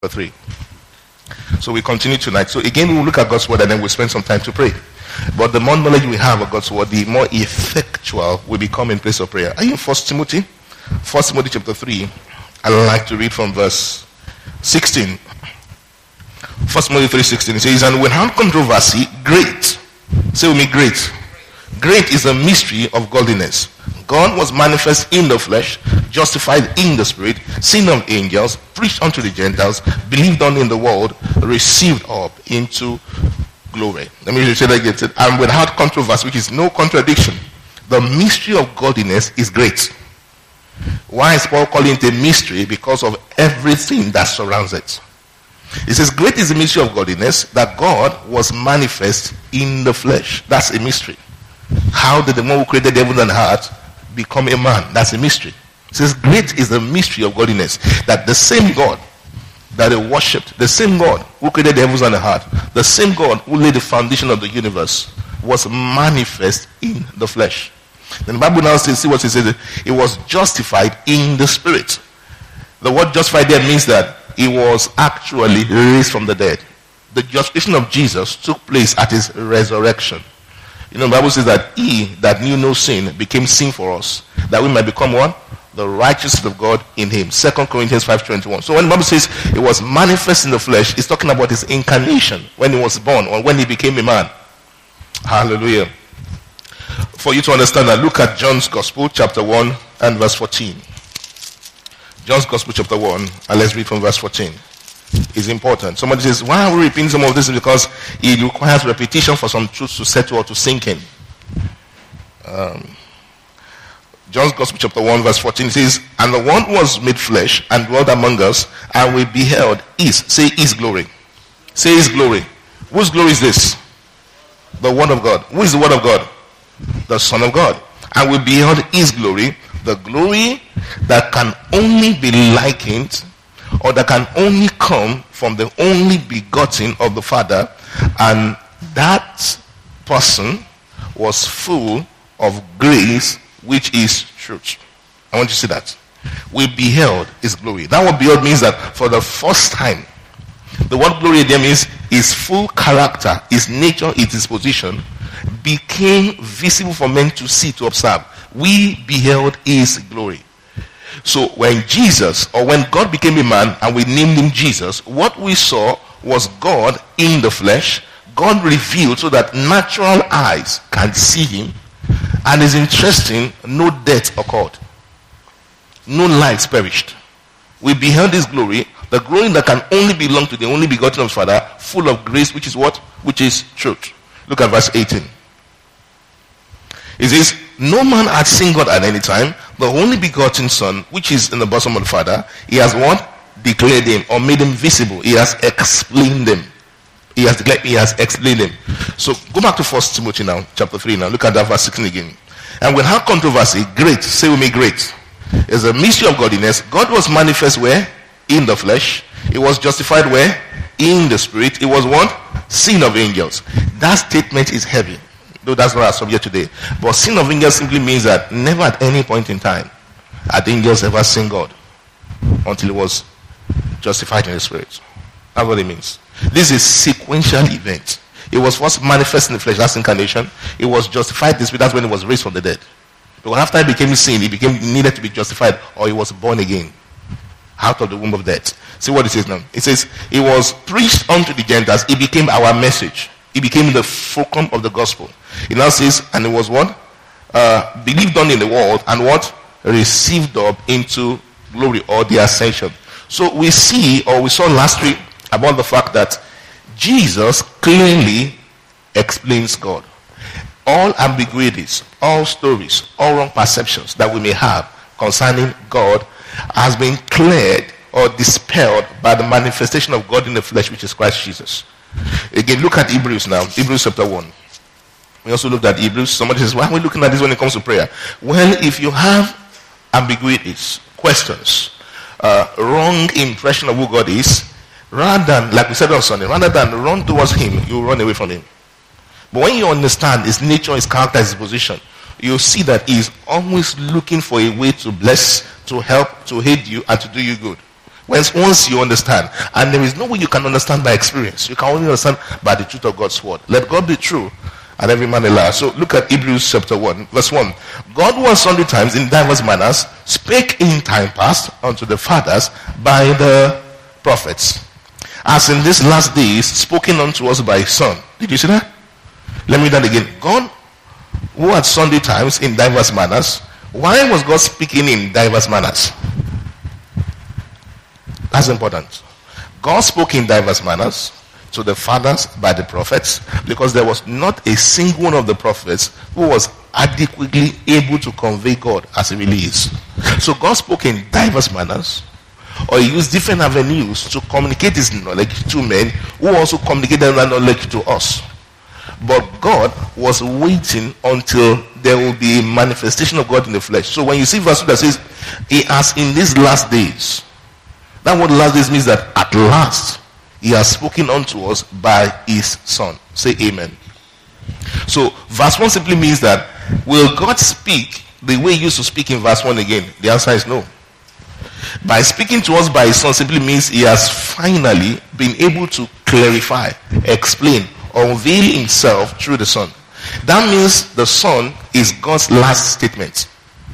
3. So we continue tonight. So again, we will look at God's word and then we'll spend some time to pray. But the more knowledge we have of God's word, the more effectual we become in place of prayer. Are you in 1 Timothy? 1 Timothy chapter 3. I'd like to read from verse 16. 1 Timothy 3:16. It says, and without controversy, great. Say with me, great. Great is the mystery of godliness. God was manifest in the flesh, justified in the spirit, seen of angels, preached unto the Gentiles, believed on in the world, received up into glory. Let me say that again. And without controversy, which is no contradiction, the mystery of godliness is great. Why is Paul calling it a mystery? Because of everything that surrounds it. It says, great is the mystery of godliness, that God was manifest in the flesh. That's a mystery. How did the one who created heaven and earth become a man? That's a mystery. It says, great is the mystery of godliness, that the same God that they worshipped, the same God who created the heavens and the earth, the same God who laid the foundation of the universe, was manifest in the flesh. Then the Bible now says, see what it says, it was justified in the spirit. The word justified there means that he was actually raised from the dead. The justification of Jesus took place at his resurrection. You know, the Bible says that he that knew no sin became sin for us, that we might become what? The righteousness of God in him. 2 Corinthians 5:21. So when the Bible says it was manifest in the flesh, it's talking about his incarnation, when he was born or when he became a man. Hallelujah. For you to understand that, look at John's Gospel, chapter 1 and verse 14. John's Gospel, chapter 1, and let's read from verse 14. It's important. Somebody says, why are we repeating some of this? Because it requires repetition for some truths to settle or to sink in. John's Gospel chapter 1 verse 14 says, and the one was made flesh and dwelt among us, and we beheld his glory. Say his glory. Whose glory is this? The word of God. Who is the word of God? The Son of God. And we beheld his glory, the glory that can only be likened, or that can only come from the only begotten of the Father, and that person was full of grace, which is truth. I want you to see that. We beheld his glory. That word beheld means that for the first time. The word glory there means his full character, his nature, his disposition became visible for men to see, to observe. We beheld his glory. So when Jesus, or when God became a man and we named him Jesus, what we saw was God in the flesh, God revealed so that natural eyes can see him. And it's interesting, no death occurred. No lives perished. We beheld his glory, the glory that can only belong to the only begotten of his Father, full of grace, which is what? Which is truth. Look at verse 18. It says, no man had seen God at any time, the only begotten Son, which is in the bosom of the Father, he has what? Declared him, or made him visible. He has explained him. He has declared, he has explained him. So go back to 1 Timothy now, chapter 3 now. Look at that verse 16 again. And without controversy, great, say with me, great, is a mystery of godliness. God was manifest where? In the flesh. He was justified where? In the spirit. He was what? Seen of angels. That statement is heavy, though that's not our subject today. But seen of angels simply means that never at any point in time had angels ever seen God until he was justified in the spirit. That's what it means. This is a sequential event. It was first manifest in the flesh, that's incarnation. It was justified in the spirit, that's when he was raised from the dead. Because after he became sin, he needed to be justified, or he was born again out of the womb of death. See what it says now. It says, it was preached unto the Gentiles. It became our message. It became the fulcrum of the gospel. It now says, and it was what? Believed on in the world, and what? Received up into glory, or the ascension. So we see, or we saw last week, about the fact that Jesus clearly explains God. All ambiguities, all stories, all wrong perceptions that we may have concerning God has been cleared or dispelled by the manifestation of God in the flesh, which is Christ Jesus. Again, look at Hebrews now. Hebrews chapter 1. We also looked at Hebrews. Somebody says, why are we looking at this when it comes to prayer? Well, if you have ambiguities, questions, wrong impression of who God is, rather than, like we said on Sunday, rather than run towards him, you run away from him. But when you understand his nature, his character, his position, you see that he is always looking for a way to bless, to help, to aid you, and to do you good. Once you understand, and there is no way you can understand by experience. You can only understand by the truth of God's word. Let God be true and every man a liar. So look at Hebrews chapter 1, verse 1. God who at sundry times in diverse manners spake in time past unto the fathers by the prophets, as in these last days spoken unto us by his Son. Did you see that? Let me read that again. God who at sundry times in diverse manners. Why was God speaking in diverse manners? That's important. God spoke in diverse manners to the fathers by the prophets, because there was not a single one of the prophets who was adequately able to convey God as he really is. So God spoke in diverse manners, or he used different avenues to communicate his knowledge to men who also communicated that knowledge to us. But God was waiting until there will be a manifestation of God in the flesh. So when you see verse 2 that says, he has in these last days, that word last days means that at last he has spoken unto us by his Son. Say amen. So verse 1 simply means that, will God speak the way he used to speak in verse 1 again? The answer is no. By speaking to us by his Son simply means he has finally been able to clarify, explain, unveil himself through the Son. That means the Son is God's last statement.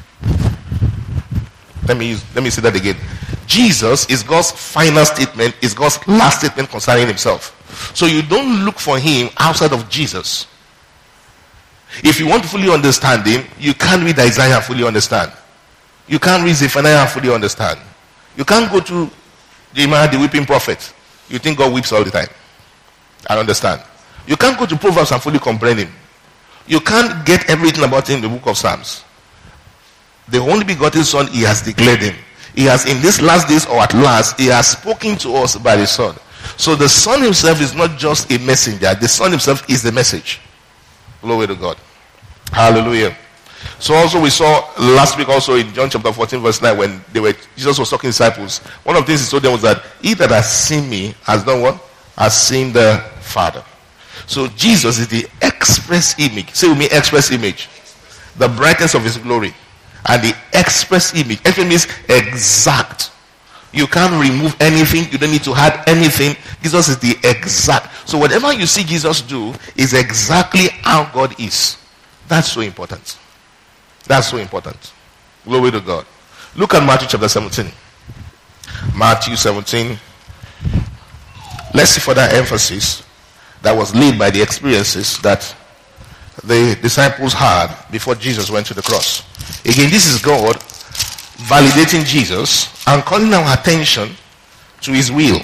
Let me say that again. Jesus is God's final statement, is God's last statement concerning himself. So you don't look for him outside of Jesus. If you want to fully understand him, you can't read Isaiah and fully understand. You can't read Zephaniah and fully understand. You can't go to Jeremiah, the weeping prophet. You think God weeps all the time. I understand. You can't go to Proverbs and fully comprehend him. You can't get everything about him in the book of Psalms. The only begotten Son, he has declared him. He has in these last days, or at last, he has spoken to us by the Son. So the Son himself is not just a messenger. The Son himself is the message. Glory to God. Hallelujah. So also we saw last week also in John chapter 14 verse 9, when Jesus was talking to disciples. One of the things he told them was that he that has seen me has done what? Has seen the Father. So Jesus is the express image. Say with me, express image. The brightness of his glory. And the express image. Express means exact. You can't remove anything. You don't need to add anything. Jesus is the exact. So whatever you see Jesus do is exactly how God is. That's so important. That's so important. Glory to God. Look at Matthew chapter 17. Matthew 17. Let's see further emphasis that was laid by the experiences that the disciples had before Jesus went to the cross. Again, this is God validating Jesus and calling our attention to his will.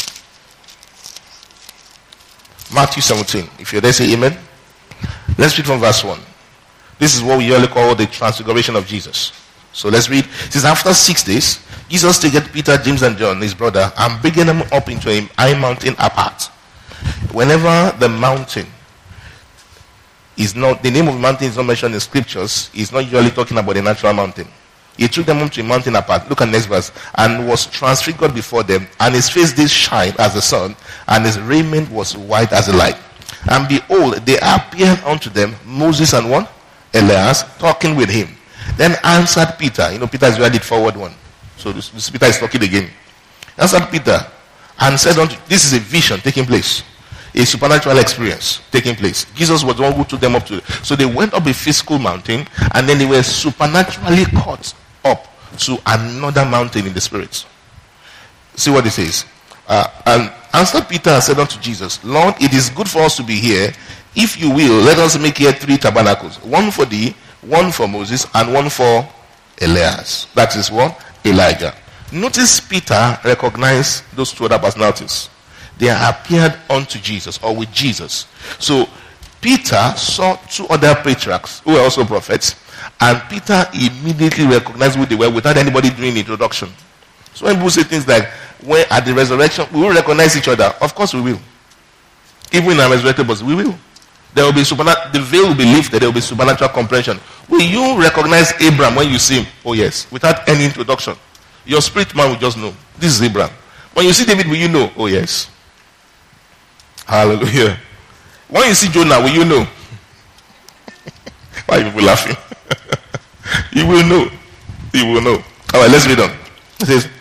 Matthew 17. If you're there, say amen. Let's read from verse 1. This is what we usually call the transfiguration of Jesus. So let's read. It says, after 6 days, Jesus took Peter, James, and John, his brother, and bringing them up into a high mountain apart. Whenever the mountain is not, the name of the mountain is not mentioned in scriptures, he's not usually talking about the natural mountain. He took them up to a mountain apart. Look at the next verse. And was transfigured before them, and his face did shine as the sun, and his raiment was white as the light. And behold, they appeared unto them, Moses and one, Elias, talking with him. Then answered Peter. You know, Peter is really the forward one. So this Peter is talking again. Answered Peter and said unto, this is a vision taking place. A supernatural experience taking place. Jesus was the one who took them up to it. So they went up a physical mountain, and then they were supernaturally caught up to another mountain in the spirit. See what it says. And answered Peter and said unto Jesus, Lord, it is good for us to be here. If you will, let us make here 3 tabernacles. One for thee, one for Moses, and one for Elias. That is what? Elijah. Notice Peter recognized those 2 other personalities. They appeared unto Jesus, or with Jesus. So Peter saw 2 other patriarchs who were also prophets, and Peter immediately recognized who they were without anybody doing the introduction. So when people say things like, when at the resurrection, we will recognize each other. Of course we will. Even in our resurrected bodies, we will. There will be the veil will be lifted. There will be supernatural comprehension. Will you recognize Abraham when you see him? Oh yes, without any introduction. Your spirit man will just know. This is Abraham. When you see David, will you know? Oh yes. Hallelujah. When you see Jonah, will you know? Why are people laughing? You will know. You will know. Alright, let's read on. It says,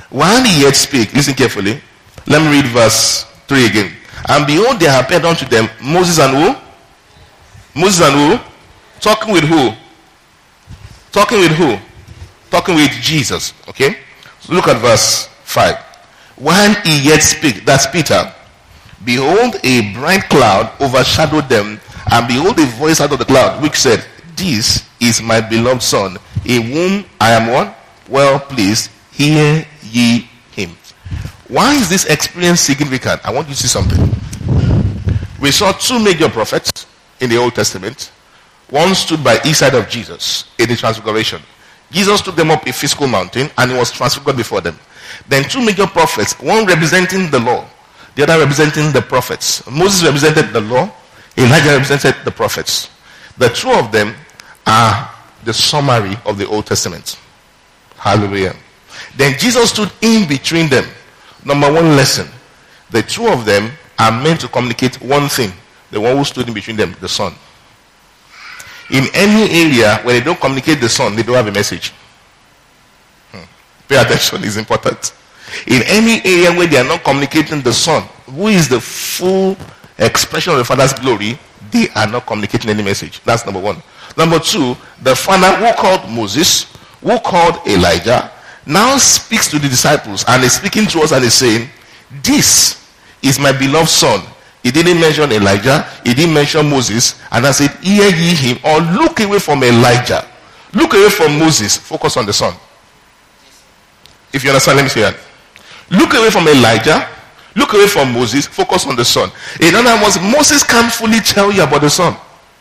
While he yet spake, listen carefully. Let me read verse 3 again. And behold, there appeared unto them Moses and who? Moses and who? Talking with who? Talking with who? Talking with Jesus. Okay? So look at verse 5. While he yet spake, that's Peter, behold, a bright cloud overshadowed them, and behold, a voice out of the cloud, which said, This is my beloved Son, in whom I am what? Well pleased. Hear ye him. Why is this experience significant? I want you to see something. We saw two major prophets in the Old Testament. One stood by each side of Jesus in the transfiguration. Jesus took them up a physical mountain and he was transfigured before them. Then two major prophets, one representing the law, the other representing the prophets. Moses represented the law, Elijah represented the prophets. The two of them are the summary of the Old Testament. Hallelujah. Then Jesus stood in between them. Number one lesson. The two of them are meant to communicate one thing. The one who stood in between them, the Son. In any area where they don't communicate the Son, they don't have a message. Pay attention, it's important. In any area where they are not communicating the Son, who is the full expression of the Father's glory, they are not communicating any message. That's number one. Number two, the Father who called Moses, who called Elijah, now speaks to the disciples and is speaking to us and is saying, This is my beloved Son. He didn't mention Elijah, he didn't mention Moses, and I said, Hear ye him, or look away from Elijah, look away from Moses, focus on the Son. If you understand, let me say that. Look away from Elijah, look away from Moses, focus on the Son. In other words, Moses can't fully tell you about the Son.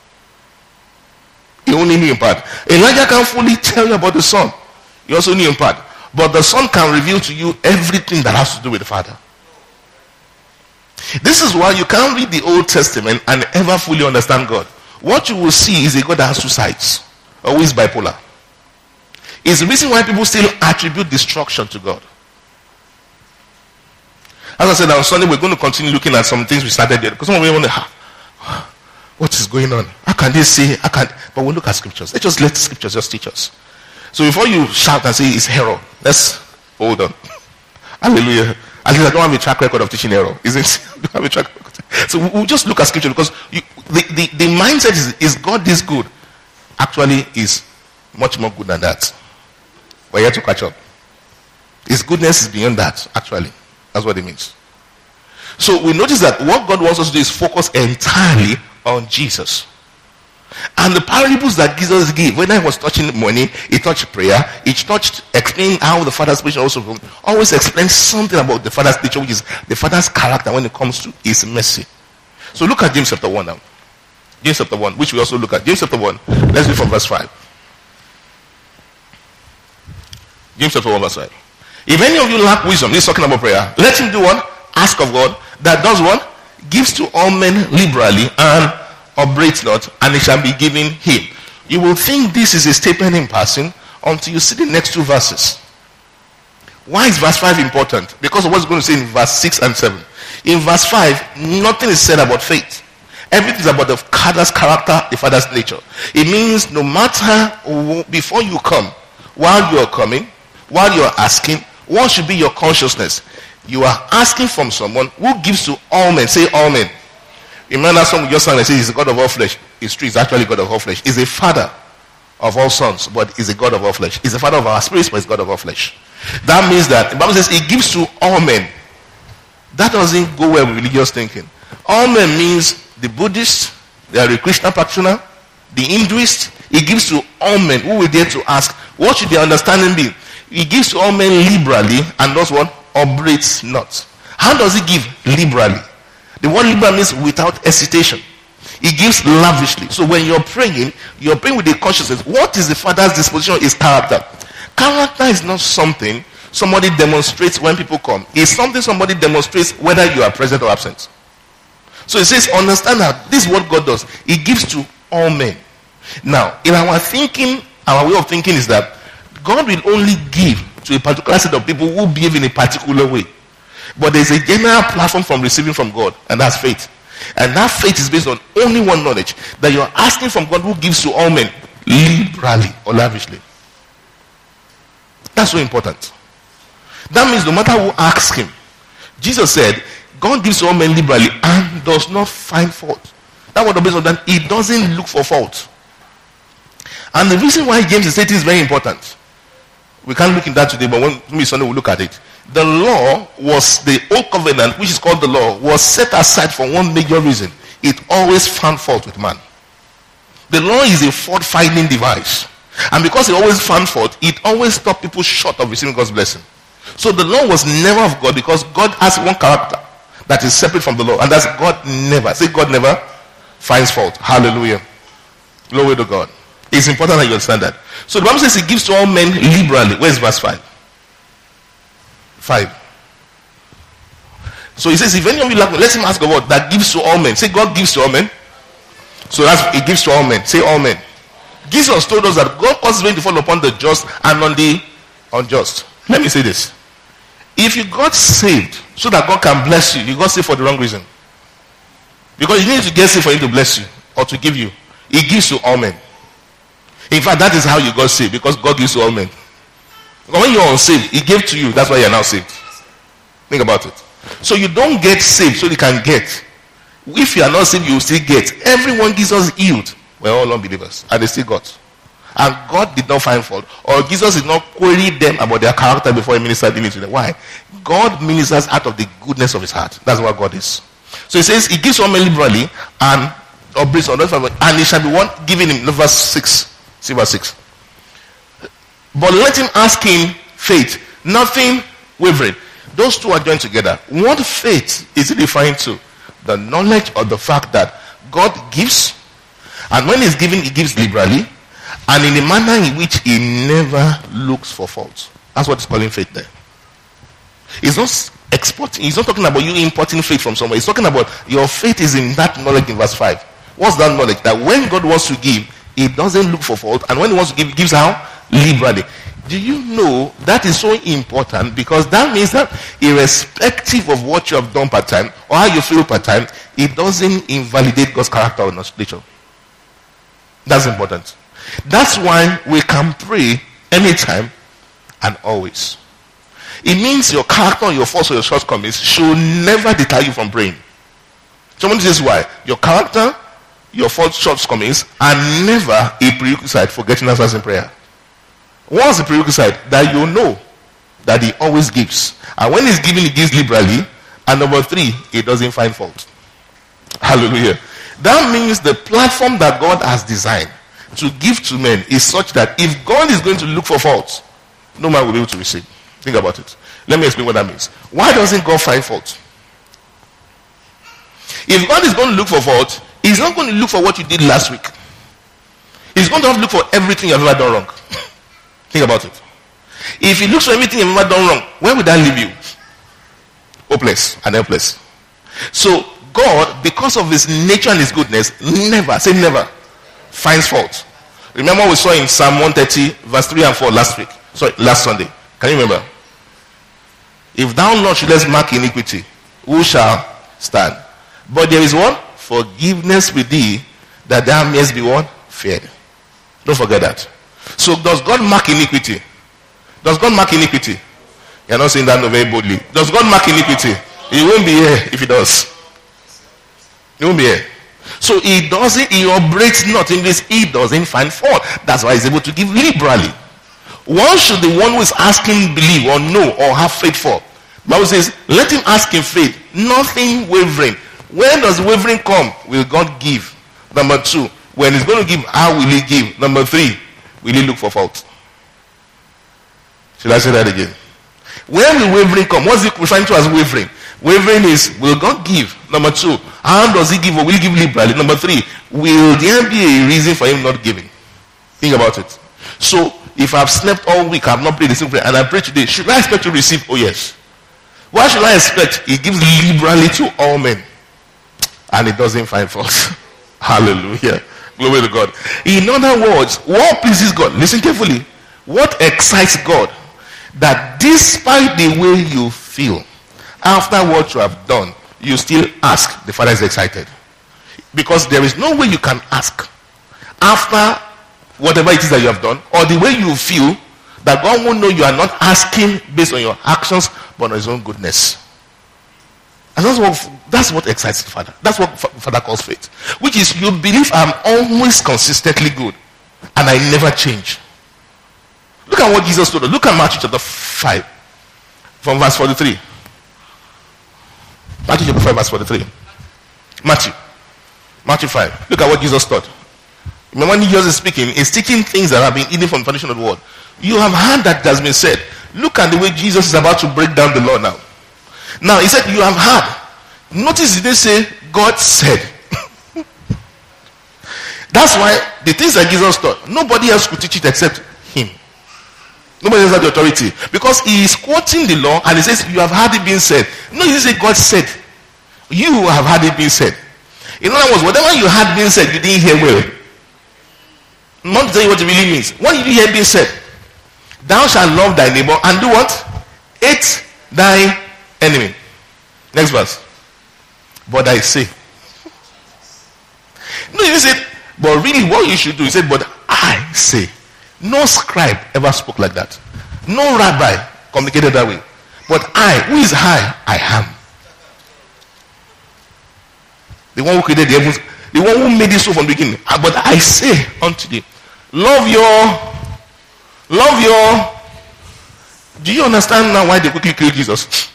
He only knew in part. Elijah can't fully tell you about the Son. He also knew in part. But the Son can reveal to you everything that has to do with the Father. This is why you can't read the Old Testament and ever fully understand God. What you will see is a God that has two sides. Always bipolar. It's the reason why people still attribute destruction to God. As I said on Sunday, we're going to continue looking at some things we started there. Because some of you wonder, what is going on? How can they say, but we'll look at scriptures. Let scriptures just teach us. So before you shout and say it's error, let's hold on. Hallelujah. At least I don't have a track record of teaching error. Isn't it? I don't have a track record. So we'll just look at scripture because the mindset is God this good. Actually is much more good than that. We're here to catch up. His goodness is beyond that, actually. That's what it means. So we notice that what God wants us to do is focus entirely on Jesus. And the parables that Jesus gave, when I was touching money, he touched prayer, he touched explaining how the Father's nature also always explains something about the Father's nature, which is the Father's character when it comes to his mercy. So look at James chapter 1 now. James chapter 1, which we also look at. James chapter 1, let's read from verse 5. James chapter 1 verse 5. If any of you lack wisdom, this is talking about prayer, let him do what? Ask of God, that does what? Gives to all men liberally and upbraids not, and it shall be given him. You will think this is a statement in passing until you see the next two verses. Why is verse 5 important? Because of what's going to say in verse 6 and 7. In verse 5, nothing is said about faith. Everything is about the Father's character, the Father's nature. It means no matter before you come, while you are coming, while you are asking, what should be your consciousness? You are asking from someone who gives to all men. Say all men. Remember that song we just sang that says he's the God of all flesh. It's true, he's actually God of all flesh. He's a father of all sons, but he's a God of all flesh. He's the father of our spirits, but he's God of all flesh. That means that the Bible says he gives to all men. That doesn't go well with religious thinking. All men means the Buddhist, the Hare Krishna practitioner, the Hinduist. He gives to all men who will dare to ask, what should their understanding be? He gives to all men liberally and does what? Upbraids not. How does he give liberally? The word liberal means without hesitation. He gives lavishly. So when you're praying with the consciousness. What is the Father's disposition of his character? Character is not something somebody demonstrates when people come. It's something somebody demonstrates whether you are present or absent. So it says, understand that this is what God does. He gives to all men. Now, in our thinking, our way of thinking is that God will only give to a particular set of people who behave in a particular way. But there's a general platform from receiving from God, and that's faith. And that faith is based on only one knowledge, that you're asking from God who gives to all men liberally or lavishly. That's so important. That means no matter who asks him, Jesus said, God gives to all men liberally and does not find fault. That word based on that, he doesn't look for fault. And the reason why James is saying is very important. We can't look in that today, but when Sunday we'll look at it. The law was, the old covenant, which is called the law, was set aside for one major reason. It always found fault with man. The law is a fault-finding device. And because it always found fault, it always stopped people short of receiving God's blessing. So the law was never of God, because God has one character that is separate from the law. And that's God never. Say God never finds fault. Hallelujah. Glory to God. It's important that you understand that. So the Bible says he gives to all men liberally. Where's verse 5? 5. So he says, if any of you lack, let him ask of what? That gives to all men. Say God gives to all men. So that's, it gives to all men. Say all men. Jesus told us that God causes rain to fall upon the just and on the unjust. Let me say this. If you got saved so that God can bless you, you got saved for the wrong reason. Because you need to get saved for him to bless you or to give you. He gives to all men. In fact, that is how you got saved, because God gives to all men. Because when you're unsaved, he gave to you. That's why you're now saved. Think about it. So you don't get saved so you can get. If you are not saved, you will still get. Everyone gives us healed. We're all unbelievers. And they still got. And God did not find fault. Or Jesus did not query them about their character before he ministered to them. Why? God ministers out of the goodness of his heart. That's what God is. So he says, he gives one man liberally and upbraids on and it shall be one given him. Verse 6. See verse 6. But let him ask in faith, nothing wavering. Those two are joined together. What faith is it referring to? The knowledge of the fact that God gives, and when he's giving, he gives liberally, and in a manner in which he never looks for fault. That's what he's calling faith there. He's not exporting, he's not talking about you importing faith from somewhere. He's talking about your faith is in that knowledge in verse 5. What's that knowledge? That when God wants to give, he doesn't look for fault, and when he wants to give, he gives how? Liberally. Do you know that is so important? Because that means that irrespective of what you have done part time or how you feel part time, it doesn't invalidate God's character or nature. That's important. That's why we can pray anytime and always. It means your character, your faults, or your shortcomings should never deter you from praying. Someone says why? Your character, your faults, shortcomings are never a prerequisite for getting answers in prayer. What's the prerequisite? That you know that he always gives. And when he's giving, he gives liberally. And number 3, he doesn't find fault. Hallelujah. That means the platform that God has designed to give to men is such that if God is going to look for faults, no man will be able to receive. Think about it. Let me explain what that means. Why doesn't God find fault? If God is going to look for fault, he's not going to look for what you did last week. He's going to have to look for everything you've ever done wrong. Think about it. If he looks for everything you've ever done wrong, where would that leave you? Hopeless and helpless. So God, because of his nature and his goodness, never, say never, finds fault. Remember we saw in Psalm 130 verse 3 and 4 last week. Sorry, last Sunday. Can you remember? If thou, Lord, shouldest mark iniquity, who shall stand? But there is one forgiveness with thee, that thou mayest be one feared. Don't forget that. So does God mark iniquity? Does God mark iniquity? You're not saying that very boldly. Does God mark iniquity? He won't be here if he does. He won't be here. So he doesn't, he operates not in this, he doesn't find fault. That's why he's able to give liberally. Why should the one who is asking believe or know or have faith for? The Bible says, let him ask in faith, nothing wavering. When does wavering come? Will God give? Number 2, when he's going to give, how will he give? Number 3, will he look for fault? Should I say that again? When will wavering come? What's he referring to as wavering? Wavering is, will God give? Number 2, how does he give or will he give liberally? Number 3, will there be a reason for him not giving? Think about it. So, if I've slept all week, I've not prayed the same prayer, and I pray today, should I expect to receive? Oh yes. Why should I expect? He gives liberally to all men. And he doesn't find fault. Hallelujah. Glory to God. In other words, what pleases God? Listen carefully. What excites God? That despite the way you feel, after what you have done, you still ask. The Father is excited. Because there is no way you can ask after whatever it is that you have done, or the way you feel, That God will know you are not asking based on your actions, but on his own goodness. And that's what excites the Father. That's what Father calls faith. Which is, you believe I'm always consistently good, and I never change. Look at what Jesus told us. Look at Matthew chapter 5, from verse 43. Matthew chapter 5, verse 43. Matthew 5. Look at what Jesus taught. Remember when Jesus is speaking, he's teaching things that have been hidden from the foundation of the world. You have heard that it has been said. Look at the way Jesus is about to break down the law now. Now, he said, you have heard. Notice he didn't say, God said. That's why the things that Jesus taught, nobody else could teach it except him. Nobody else had the authority. Because he is quoting the law and he says, you have heard it being said. No, he didn't say God said. You have heard it being said. In other words, whatever you had being said, you didn't hear well. Not to tell you what it really means. What did you hear being said? Thou shalt love thy neighbor and do what? Hate thy enemy. Next verse. But I say. No, he said, but really what you should do, he said, but I say. No scribe ever spoke like that. No rabbi communicated that way. But I, who is I am. The one who created the heavens, the one who made it so from the beginning. But I say unto thee, love your. Do you understand now why they quickly killed Jesus?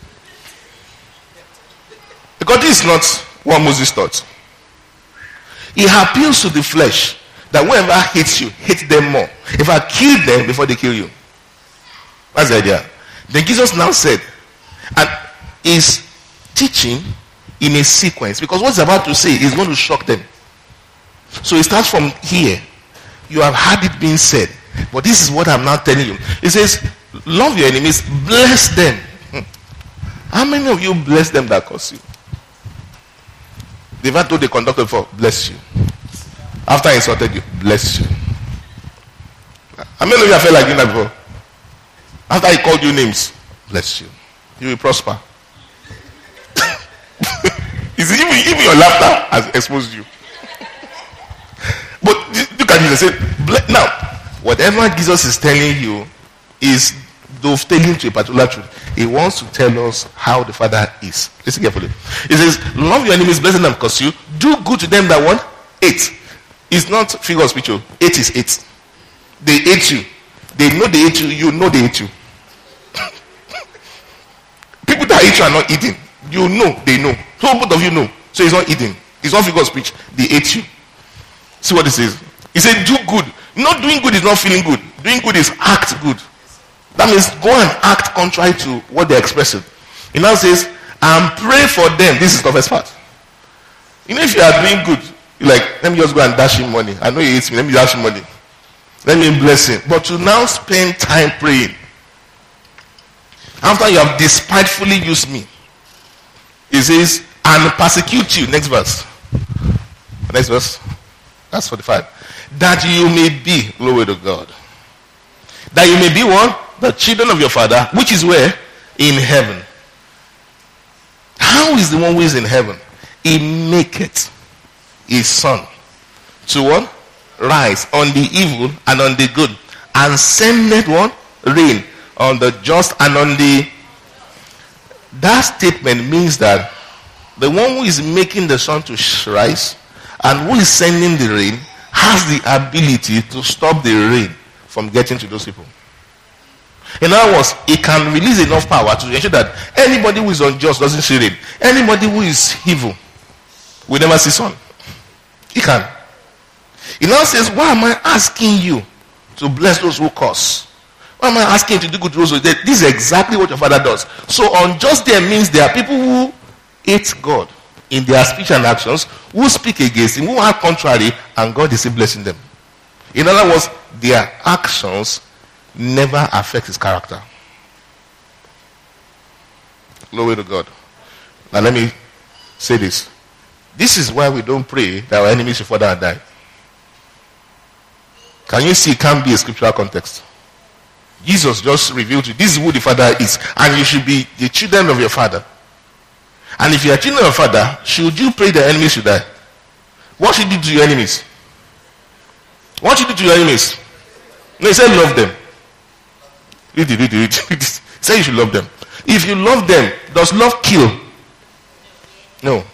Because this is not what Moses taught. He appeals to the flesh that whoever hates you, hate them more. If I kill them before they kill you. That's the idea. Then Jesus now said, and is teaching in a sequence, because what he's about to say is going to shock them. So it starts from here. You have heard it being said, but this is what I'm now telling you. It says, love your enemies, bless them. How many of you bless them that curse you? They've had told the conductor before, bless you. After I insulted you, bless you. How many of you have felt like doing that before? After he called you names, bless you. You will prosper. Even your laughter has exposed you. But look at Jesus. Say, now, whatever Jesus is telling you is dovetailing to a particular truth. He wants to tell us how the Father is. Listen carefully. He says, love your enemies, bless them and curse you. Do good to them that want hate. It's not figure of speech. Hate is hate. They hate you. They know they hate you. You know they hate you. People that hate you are not eating. You know they know. So both of you know. So it's not eating. It's not figure of speech. They hate you. See what it says. He said, do good. Not doing good is not feeling good. Doing good is act good. That means go and act contrary to what they're expressing. He now says, and pray for them. This is the first part. You know, if you are doing good, you're like, let me just go and dash him money. I know he hates me. Let me dash him money. Let me bless him. But to now spend time praying, after you have despitefully used me, he says, and persecute you. Next verse. Next verse. That's 45. That you may be, glory to God. That you may be what? The children of your Father, which is where? In heaven. How is the one who is in heaven? He maketh his sun to what? Rise on the evil and on the good, and sendeth what? Rain on the just and on the. That statement means that the one who is making the sun to rise and who is sending the rain has the ability to stop the rain from getting to those people. In other words, it can release enough power to ensure that anybody who is unjust doesn't see rain. Anybody who is evil will never see sun. He can. He now says, why am I asking you to bless those who curse? Why am I asking you to do good to those who do? This is exactly what your Father does. So unjust there means there are people who hate God in their speech and actions, who speak against him, who are contrary, and God is still blessing them. In other words, their actions never affect his character. Glory to God. Now let me say this. This is why we don't pray that our enemies should fall down and die. Can you see it can't be a scriptural context? Jesus just revealed to you, this is who the Father is, and you should be the children of your Father. And if you are children of your Father, should you pray the enemies should die? What should you do to your enemies? What should you do to your enemies? No, he said love them. Read it. Say you should love them. If you love them, does love kill? No.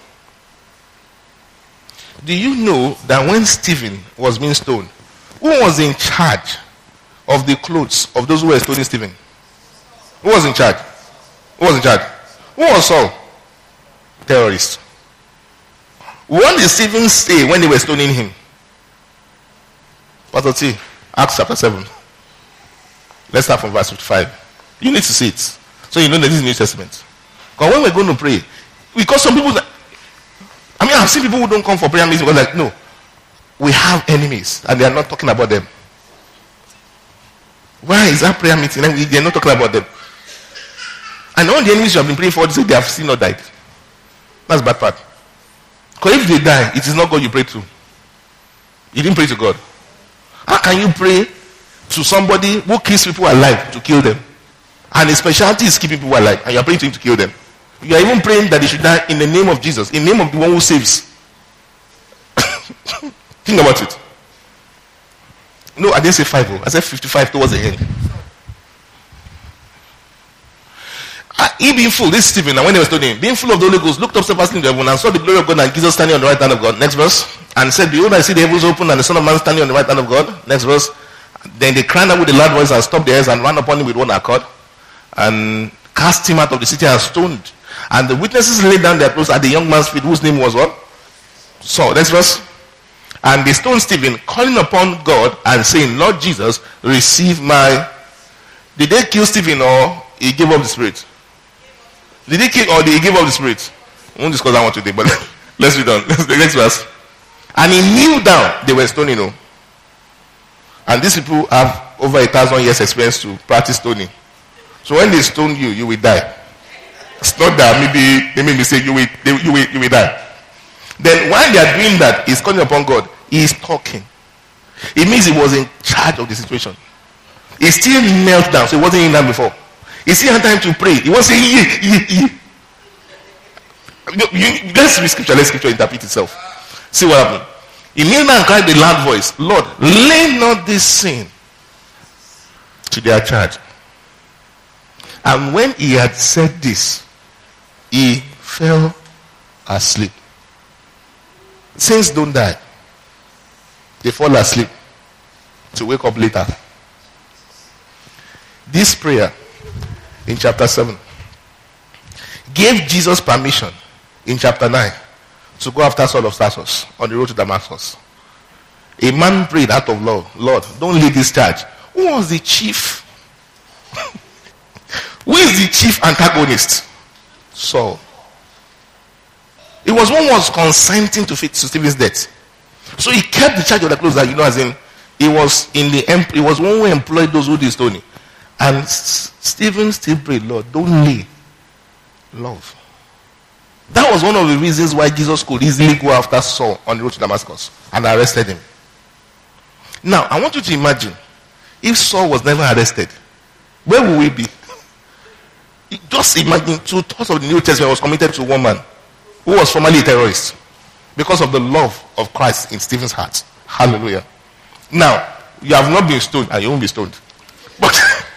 Do you know that when Stephen was being stoned, who was in charge of the clothes of those who were stoning Stephen? Who was in charge? Who was Saul? Terrorist. What did Stephen say when they were stoning him? Pastor T, Acts chapter 7. Let's start from verse 55. You need to see it. So you know that this is New Testament. Because when we're going to pray, because some people, I've seen people who don't come for prayer meetings because no, we have enemies and they are not talking about them. Why is that prayer meeting and they're not talking about them? And all the enemies you have been praying for, they have still not died. That's the bad part. Because if they die, it is not God you pray to. You didn't pray to God. How can you pray to somebody who kills people alive to kill them? And his specialty is keeping people alive, and you are praying to him to kill them. You are even praying that they should die in the name of Jesus, in the name of the one who saves. Think about it. No, I didn't say 5. I said 55 towards the end. He being full, this is Stephen, and when he was studying, being full of the Holy Ghost, looked up steadfastly into heaven and saw the glory of God and Jesus standing on the right hand of God. Next verse. And said, behold, I see the heavens open and the Son of Man standing on the right hand of God. Next verse. Then they cried out with a loud voice and stopped their ears and ran upon him with one accord and cast him out of the city and stoned. And the witnesses laid down their clothes at the young man's feet, whose name was what? Saul. Next verse. And they stoned Stephen, calling upon God and saying, Lord Jesus, receive my... Did they kill Stephen or he gave up the spirit? Did he kill or did he give up the spirit? I won't discuss that one today, but let's read on. The next verse. And he kneeled down. They were stoning him. And these people have over 1,000 years experience to practice stoning. So when they stone you, you will die. It's not that maybe they made a mistake, you will die. Then while they are doing that, he's calling upon God. He is talking. It means he was in charge of the situation. He still knelt down, so he wasn't in that before. He still had time to pray. He was saying, let's read scripture, let scripture interpret itself. See what happened. He kneeled down and cried with a loud voice, Lord, lay not this sin to their charge. And when he had said this, he fell asleep. Saints don't die. They fall asleep to wake up later. This prayer in chapter 7 gave Jesus permission in chapter 9 to go after Saul of Tarsus on the road to Damascus. A man prayed out of love, Lord, don't lead this charge. Who was the chief? Who is the chief antagonist? Saul. It was one who was consenting to Stephen's death. So he kept the charge of the clothes that, as in, he was one who employed those who did stoning. And Stephen still prayed, Lord, don't lay love. That was one of the reasons why Jesus could easily go after Saul on the road to Damascus and arrested him. Now, I want you to imagine if Saul was never arrested, where would we be? Just imagine 2/3 of the New Testament was committed to one man who was formerly a terrorist because of the love of Christ in Stephen's heart. Hallelujah. Now, you have not been stoned and you won't be stoned. But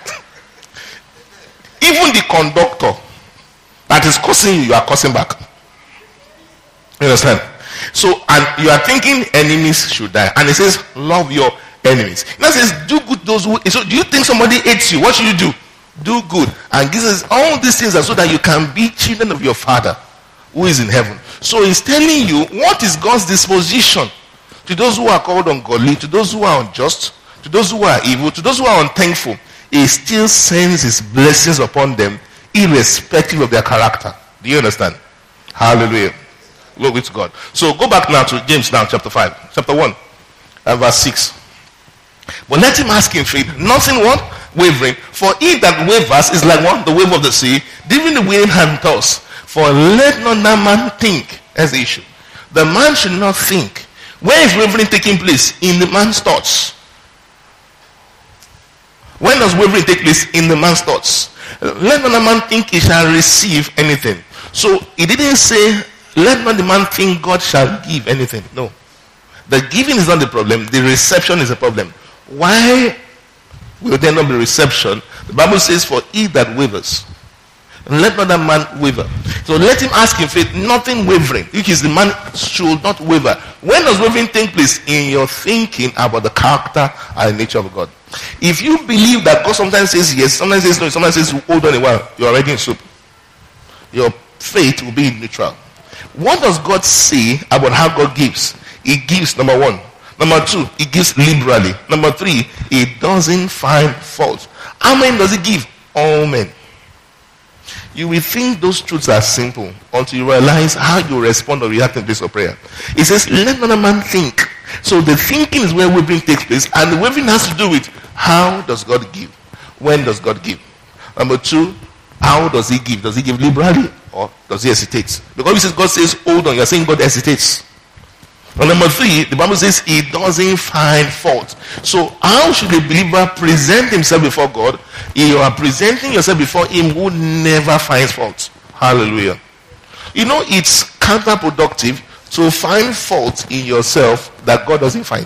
even the conductor that is cursing you, you are cursing back. You understand? So, and you are thinking enemies should die. And it says, love your enemies. Now it says, do good those who... So, do you think somebody hates you? What should you do? Do good. And Jesus, all these things are so that you can be children of your Father who is in heaven. So, he's telling you what is God's disposition to those who are called ungodly, to those who are unjust, to those who are evil, to those who are unthankful. He still sends his blessings upon them irrespective of their character. Do you understand? Hallelujah. Glory to God. So go back now to James now, chapter 1 and verse 6. But let him ask in faith, nothing what? Wavering. For he that wavers is like what? The wave of the sea, leaving the wind and toss. For let not that man think. That's the issue. The man should not think. Where is wavering taking place? In the man's thoughts. When does wavering take place? In the man's thoughts. Let not the man think he shall receive anything. So he didn't say, let not the man think God shall give anything. No. The giving is not the problem. The reception is the problem. Why will there not be reception The Bible says, for he that wavers, let not that man waver. So let him ask in faith, nothing wavering, which is the man should not waver. When does wavering take place? In your thinking about the character and the nature of God. If you believe that God sometimes says yes, sometimes says no, sometimes says hold on a while, you're already in soup. Your faith will be neutral. What does God say about how God gives? He gives, number one. Number two, he gives liberally. Number three, he doesn't find fault. How many does he give? All men. You will think those truths are simple until you realize how you respond or react in place of prayer. It says, let not a man think. So the thinking is where wavering takes place, and the wavering has to do with how does God give? When does God give? Number two, how does he give? Does he give liberally or does he hesitate? Because God says, hold on, you're saying God hesitates. And number three, the Bible says he doesn't find fault. So how should a believer present himself before God? You are presenting yourself before him who never finds fault. Hallelujah. You know, it's counterproductive to find fault in yourself that God doesn't find.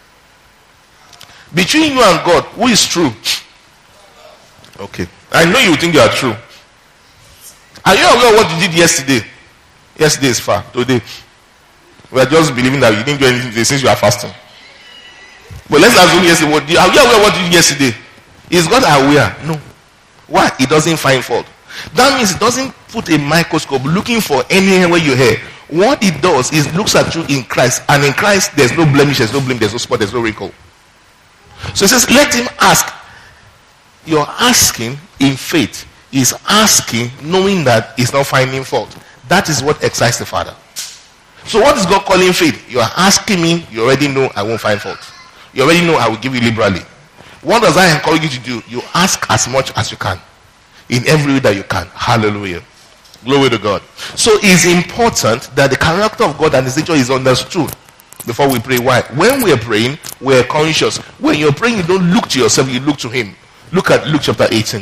Between you and God, who is true? Okay. I know you think you are true. Are you aware of what you did yesterday? Yesterday is far. Today. We are just believing that you didn't do anything today since you are fasting. But let's assume yesterday. Are you aware of what you did yesterday? Is God aware? No. Why? He doesn't find fault. That means he doesn't put a microscope looking for anywhere you hair. What he does is looks at you in Christ. And in Christ, there's no blemish, there's no blame, there's no spot, there's no wrinkle. So he says, let him ask. You're asking in faith. He's asking knowing that he's not finding fault. That is what excites the Father. So what is God calling faith? You are asking me, you already know I won't find fault. You already know I will give you liberally. What does I encourage you to do? You ask as much as you can. In every way that you can. Hallelujah. Glory to God. So it's important that the character of God and his nature is understood before we pray. Why? When we are praying, we are conscious. When you're praying, you don't look to yourself, you look to him. Look at Luke chapter 18.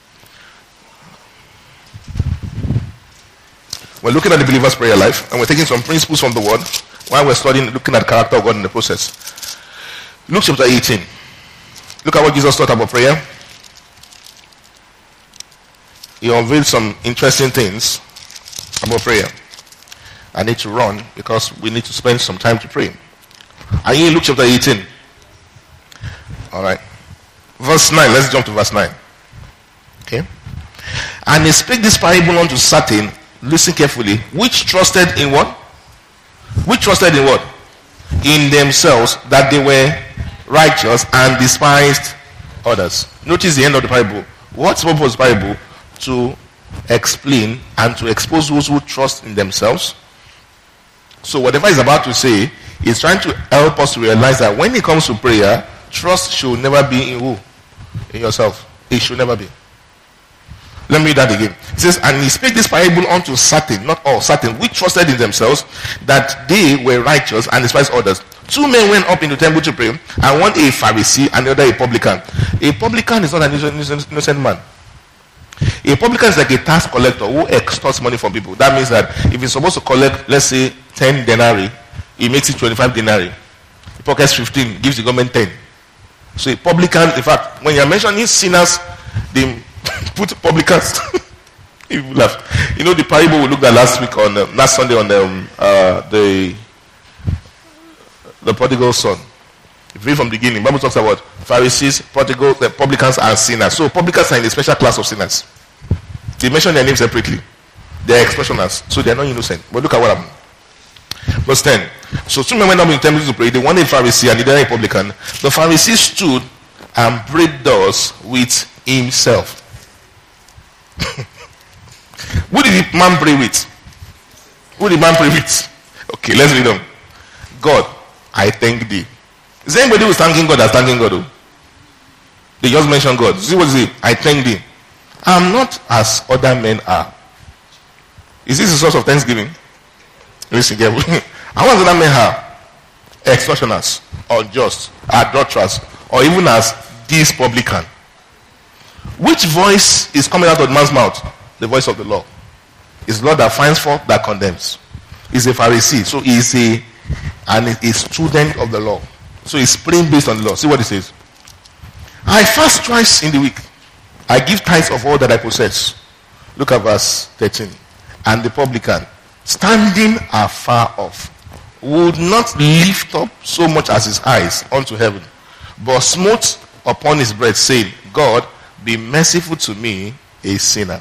We're looking at the believer's prayer life, and we're taking some principles from the word while we're studying, looking at the character of God in the process. Luke chapter 18. Look at what Jesus taught about prayer. He unveiled some interesting things about prayer. I need to run because we need to spend some time to pray. Are you in Luke chapter 18? Alright. Verse 9. Let's jump to verse 9. Okay. And he spake this parable unto certain, listen carefully, which trusted in what? Which trusted in what? In themselves, that they were righteous and despised others. Notice the end of the parable. What's the purpose of the parable? To explain and to expose those who trust in themselves. So whatever he's about to say is trying to help us to realize that when it comes to prayer, trust should never be in who? In yourself. It should never be. Let me read that again. It says, and he spake this parable unto certain, not all, certain, which trusted in themselves that they were righteous and despised others. Two men went up into the temple to pray, and one a Pharisee and the other a publican. A publican is not an innocent man. A publican is like a tax collector who extorts money from people. That means that if he's supposed to collect, let's say, 10 denarii, he makes it 25 denarii. He pockets 15, gives the government 10. So a publican, in fact, when you're mentioning sinners, they put publicans. You laugh. You know the parable we looked at last week on last Sunday on the prodigal son. If you read from the beginning, the Bible talks about Pharisees, the publicans, and sinners. So publicans are in a special class of sinners. They mention their names separately. They are expressioners, so they are not innocent. But look at what happened. Verse 10. So two men went up in the temple to pray. The one a Pharisee and the other a publican. The Pharisee stood and prayed thus with himself. Who did the man pray with? Who did the man pray with? Okay, let's read on. God, I thank thee. Is there anybody who's thanking God that's thanking God? They just mention God. See what it is? I thank thee. I'm not as other men are. Is this a source of thanksgiving? Listen carefully. How as other men are? Extortioners, unjust, adulterers, or even as this publican. Which voice is coming out of the man's mouth? The voice of the law. It's the law that finds fault, that condemns. He's a Pharisee, so he's a student of the law. So he's praying based on the law. See what he says. I fast twice in the week. I give tithes of all that I possess. Look at verse 13. And the publican, standing afar off, would not lift up so much as his eyes unto heaven, but smote upon his breast, saying, God, be merciful to me, a sinner.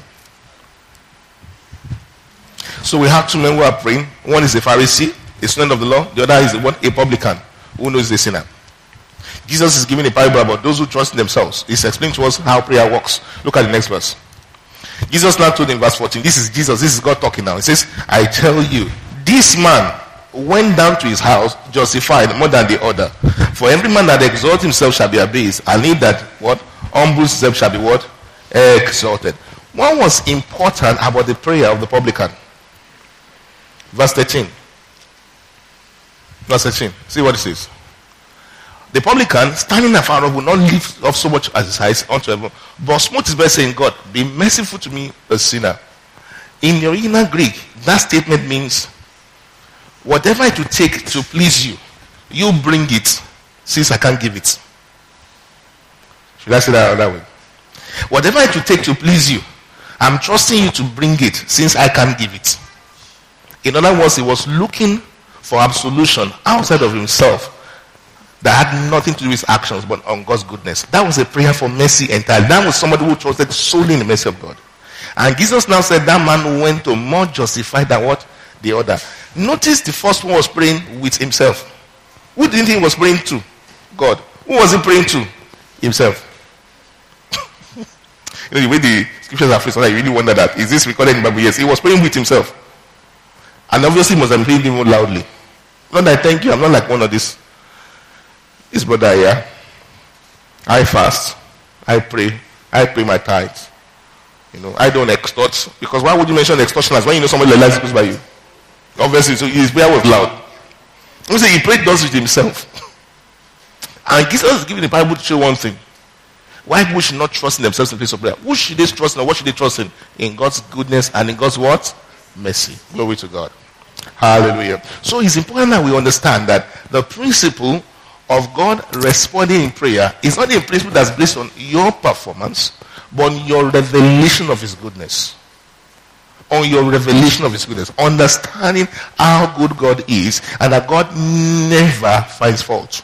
So we have two men who are praying. One is a Pharisee, a student of the law. The other is a publican who knows the sinner. Jesus is giving a parable about those who trust in themselves. He's explaining to us how prayer works. Look at the next verse. Jesus now told in verse 14, this is Jesus, this is God talking now. He says, I tell you, this man went down to his house justified more than the other. For every man that exalts himself shall be abased, and he that what humbles himself shall be what? Exalted. What was important about the prayer of the publican? Verse 13. Verse 13. See what it says. The publican, standing afar off, will not lift up so much as his eyes unto heaven, but smote his breast, saying, God, be merciful to me, a sinner. In the original Greek, that statement means, whatever it will take to please you, you bring it, since I can't give it. Should I say that another way? Whatever it will take to please you, I'm trusting you to bring it, since I can't give it. In other words, he was looking for absolution outside of himself that had nothing to do with his actions, but on God's goodness. That was a prayer for mercy entirely. That was somebody who trusted solely in the mercy of God. And Jesus now said that man went to more justified than what? The other. Notice the first one was praying with himself. Who did you think he was praying to? God. Who was he praying to? Himself. You know, the way the scriptures are phrased, I really wonder that. Is this recorded in the Bible? Yes, he was praying with himself. And obviously he must have been praying even loudly. Lord, I thank you. I'm not like one of this brother here. I fast. I pray my tithes. You know, I don't extort. Because why would you mention extortioners when you know somebody like that is by you? Obviously, so his prayer was loud. You say he prayed thus with himself. And Jesus is giving the Bible to show one thing. Why people should not trust in themselves in the place of prayer? Who should they trust in, or what should they trust in? In God's goodness and in God's what? Mercy. Glory to God. Hallelujah. So it's important that we understand that the principle of God responding in prayer is not a principle that's based on your performance, but on your revelation of his goodness. On your revelation of his goodness. Understanding how good God is and that God never finds fault.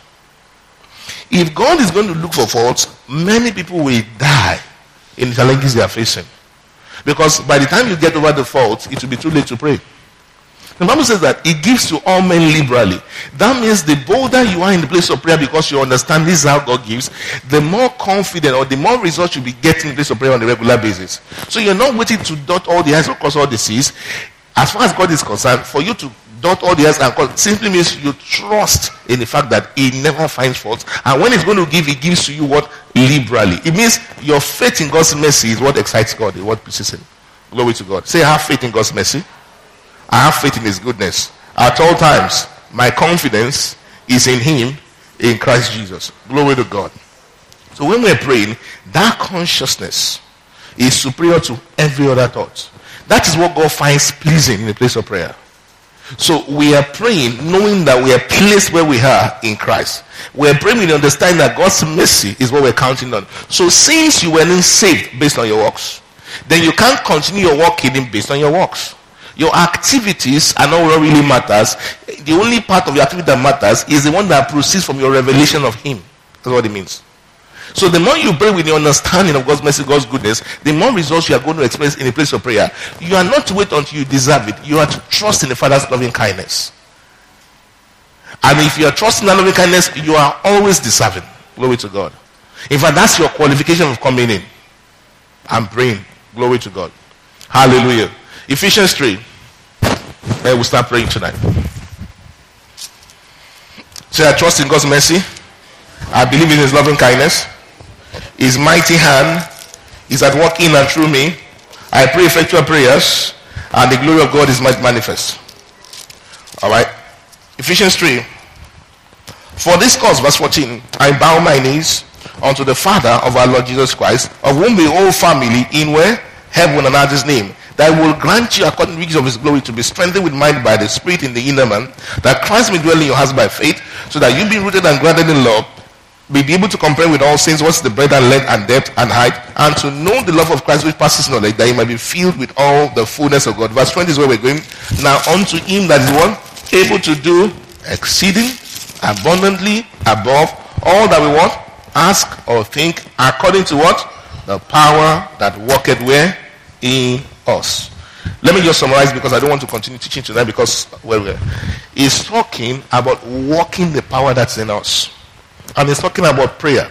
If God is going to look for faults, many people will die in the challenges they are facing. Because by the time you get over the fault, it will be too late to pray. The Bible says that it gives to all men liberally. That means the bolder you are in the place of prayer because you understand this is how God gives, the more confident or the more results you'll be getting in the place of prayer on a regular basis. So you're not waiting to dot all the I's or cross all the C's. As far as God is concerned, for you to dot all the I's and cross simply means you trust in the fact that he never finds faults. And when he's going to give, he gives to you what? Liberally. It means your faith in God's mercy is what excites God, is what pleases him. Glory to God. Say, I have faith in God's mercy. I have faith in his goodness. At all times, my confidence is in him, in Christ Jesus. Glory to God. So when we're praying, that consciousness is superior to every other thought. That is what God finds pleasing in the place of prayer. So we are praying knowing that we are placed where we are in Christ. We are praying with the understanding that God's mercy is what we're counting on. So since you were not saved based on your works, then you can't continue your walk in him based on your works. Your activities are not what really matters. The only part of your activity that matters is the one that proceeds from your revelation of him. That's what it means. So the more you pray with the understanding of God's mercy, God's goodness, the more results you are going to experience in a place of prayer. You are not to wait until you deserve it. You are to trust in the Father's loving kindness. And if you are trusting that loving kindness, you are always deserving. Glory to God. In fact, that's your qualification of coming in and praying. Glory to God. Hallelujah. Ephesians 3. And we'll start praying tonight. So I trust in God's mercy. I believe in his loving kindness. His mighty hand is at work in and through me. I pray effectual prayers, and the glory of God is manifest. Alright. Ephesians 3. For this cause, verse 14, I bow my knees unto the Father of our Lord Jesus Christ, of whom the whole family in where? Heaven and earth is named. That will grant you according to the riches of his glory to be strengthened with mind by the Spirit in the inner man, that Christ may dwell in your hearts by faith, so that you be rooted and grounded in love, be able to compare with all saints what's the breadth and length and depth and height, and to know the love of Christ which passes knowledge, that you might be filled with all the fullness of God. Verse 20 is where we're going. Now unto him that is one able to do exceeding abundantly above all that we want, ask or think, according to what? The power that worketh where? In us. Let me just summarize, because I don't want to continue teaching tonight, because he's talking about working the power that's in us. And he's talking about prayer.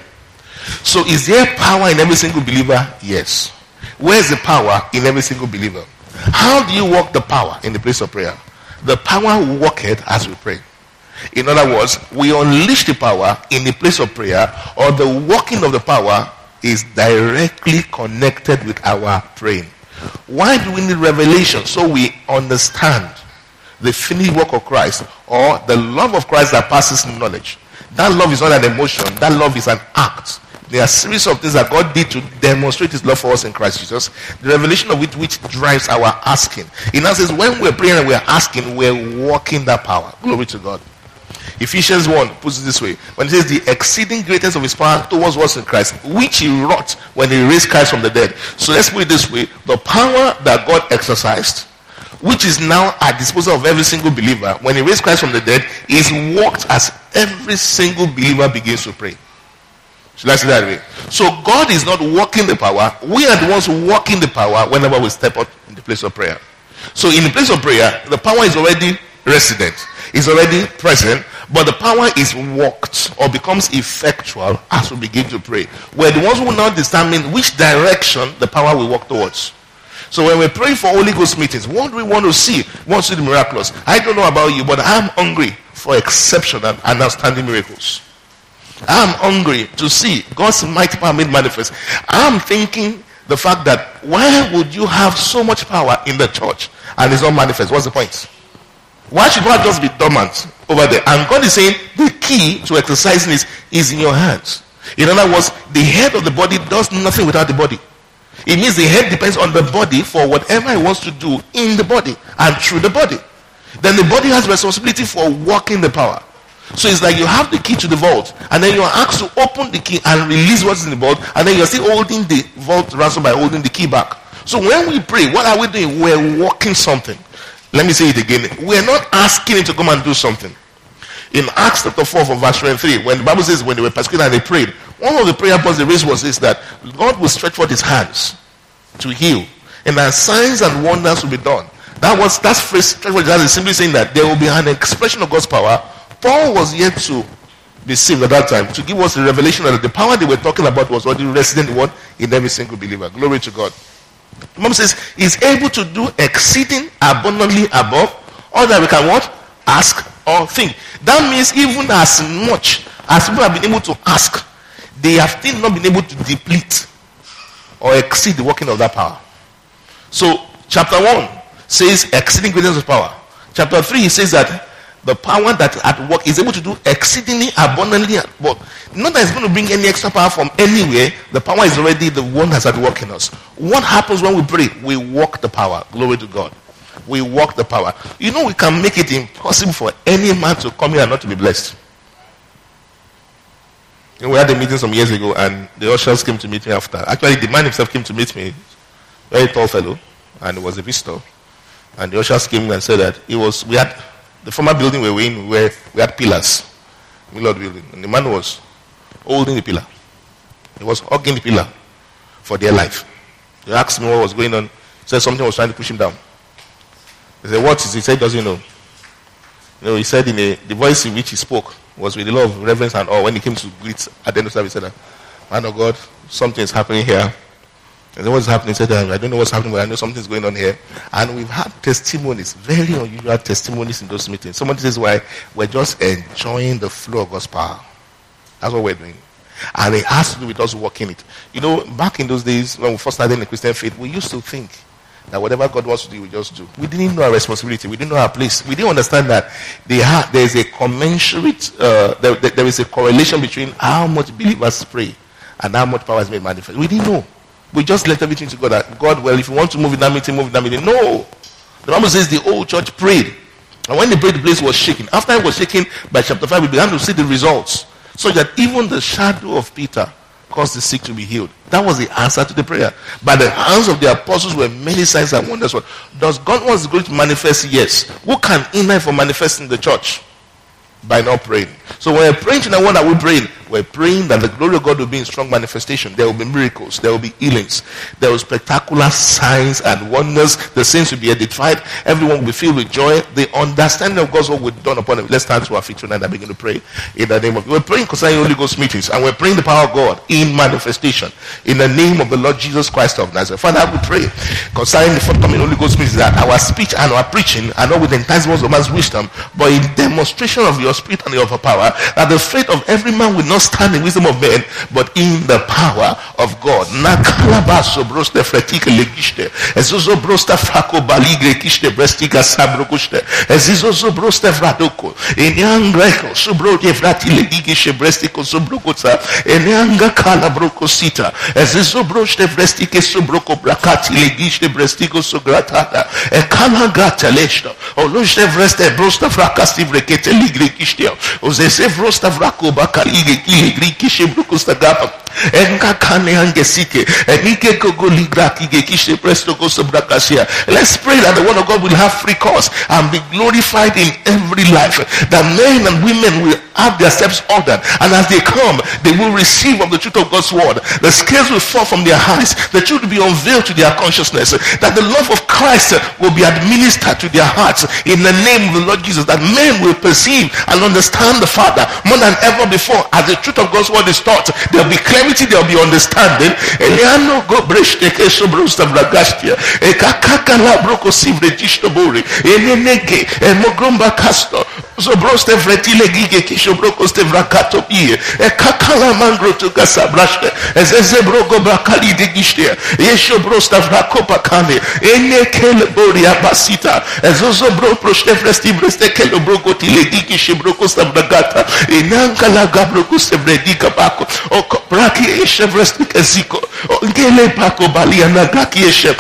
So is there power in every single believer? Yes. Where's the power in every single believer? How do you work the power in the place of prayer? The power worketh as we pray. In other words, we unleash the power in the place of prayer, or the working of the power is directly connected with our praying. Why do we need revelation? So we understand the finished work of Christ, or the love of Christ that passes knowledge. That love is not an emotion. That love is an act. There are a series of things that God did to demonstrate his love for us in Christ Jesus. The revelation of it which drives our asking. In other words, when we're praying and we're asking, we're walking that power. Glory to God. Ephesians 1 puts it this way. When it says the exceeding greatness of his power towards us in Christ, which he wrought when he raised Christ from the dead. So let's put it this way. The power that God exercised, which is now at disposal of every single believer, when he raised Christ from the dead, is worked as every single believer begins to pray. Should I say that way? So God is not working the power. We are the ones working the power whenever we step out in the place of prayer. So in the place of prayer, the power is already resident. It's already present. But the power is worked or becomes effectual as we begin to pray. We're the ones who will now determine which direction the power will walk towards. So when we pray for Holy Ghost meetings, what do we want to see? We want to see the miraculous. I don't know about you, but I'm hungry for exceptional and outstanding miracles. I'm hungry to see God's mighty power made manifest. I'm thinking the fact that why would you have so much power in the church and it's not manifest? What's the point? Why should God just be dormant over there? And God is saying the key to exercising is in your hands. In other words, the head of the body does nothing without the body. It means the head depends on the body for whatever it wants to do in the body and through the body. Then the body has responsibility for working the power. So it's like you have the key to the vault, and then you are asked to open the key and release what's in the vault, and then you're still holding the vault ransom by holding the key back. So when we pray, what are we doing? We're working something. Let me say it again. We're not asking him to come and do something. In Acts chapter 4 from verse 23, when the Bible says when they were persecuted and they prayed, one of the prayer points they raised was this, that God will stretch forth his hands to heal, and that signs and wonders will be done. That phrase, stretch forth his hands, is simply saying that there will be an expression of God's power. Paul was yet to be saved at that time, to give us the revelation that the power they were talking about was already resident in every single believer. Glory to God. The Bible says he's able to do exceeding abundantly above all that we can what? Ask or think. That means even as much as people have been able to ask, they have still not been able to deplete or exceed the working of that power. So chapter 1 says exceeding greatness of power. Chapter 3 he says that the power that at work is able to do exceedingly abundantly, but not that it's going to bring any extra power from anywhere. The power is already the one that's at work in us. What happens when we pray? We work the power. Glory to God. We work the power. You know, we can make it impossible for any man to come here and not to be blessed. You know, we had a meeting some years ago, and the ushers came to meet me after. Actually, the man himself came to meet me, very tall fellow, and he was a visitor. And the ushers came and said that we had the former building we were in, where we had pillars, middle of the building, and the man was holding the pillar. He was hugging the pillar for dear life. They asked me what was going on. He said something was trying to push him down. They said, what is it? He said, doesn't know. You know, he said the voice in which he spoke was with a lot of reverence and awe. When he came to greet at the end of the service, he said, man of God, something is happening here. And then what's happening? He said, I don't know what's happening, but I know something's going on here. And we've had testimonies, very unusual testimonies in those meetings. Somebody says, why? We're just enjoying the flow of God's power. That's what we're doing. And it has to do with us working it. You know, back in those days, when we first started in the Christian faith, we used to think that whatever God wants to do, we just do. We didn't know our responsibility. We didn't know our place. We didn't understand that there is a commensurate, there is a correlation between how much believers pray and how much power is made manifest. We didn't know. We just let everything to God. That God, well, if you want to move in that meeting, move in that meeting. No. The Bible says the whole church prayed. And when they prayed, the place was shaking. After it was shaking, by chapter 5, we began to see the results. So that even the shadow of Peter caused the sick to be healed. That was the answer to the prayer. By the hands of the apostles were many signs and wonders. Does God want going to manifest? Yes. Who can hinder for manifesting the church? By not praying. So when we're praying tonight, what are we praying? We're praying that the glory of God will be in strong manifestation. There will be miracles. There will be healings. There will be spectacular signs and wonders. The saints will be edified. Everyone will be filled with joy. The understanding of God's word will be done upon them. Let's stand to our feet tonight and begin to pray in the name of God. We're praying concerning Holy Ghost meetings, and we're praying the power of God in manifestation in the name of the Lord Jesus Christ of Nazareth. Father, we pray concerning the forthcoming Holy Ghost meetings that our speech and our preaching are not with enticements of man's wisdom, but in demonstration of your spirit and your power, that the faith of every man will not stand in wisdom of men, but in the power of God. Nakalabaso broste fretike legiste. Ezozo brosta frako baligre kiste brestika sabrokuste. Ezizozo broste fradoko. Enyangreko subrote frati legigishe brestiko subrokota. Enyanga kala brokosita. Ezizo broste frestike subroko brakati legiste brestiko sugratada. Ekala gata leshto. Oloste vreste brosta frakasti vrekete ligre kiste. Ozese vrosta vrako bakalige kiligri kishe brukusta gapa. Enka kane angesike. Enike kogoligra kige kishe presto kosta brakasia. Let's pray that the word of God will have free course and be glorified in every life. That men and women will have their steps ordered, and as they come, they will receive of the truth of God's word. The scales will fall from their eyes. The truth will be unveiled to their consciousness. That the love of Christ will be administered to their hearts in the name of the Lord Jesus. That men will perceive and understand the Father more than ever before. As the truth of God's word is taught, there will be clarity, there will be understanding. Eliano go brechteke sobrosta bragastia. Ekakakala broko sivretishto bori. Eneneke emogromba casto. Sobroste vretile gige kishobroko ste vrakato pie. Ekakala mangro to gasabrashte. Ezebrogo brakali de gishte. Yeshobrosta vrakopa kane. Enekele bori abasita. Ezozobro proste vresti vreste kelo broko tile gige shibroko sta bragata. Enankala gabroko ste vredika bako. O braki eshe vresti keziko. Ngele bako balia nagaki eshe.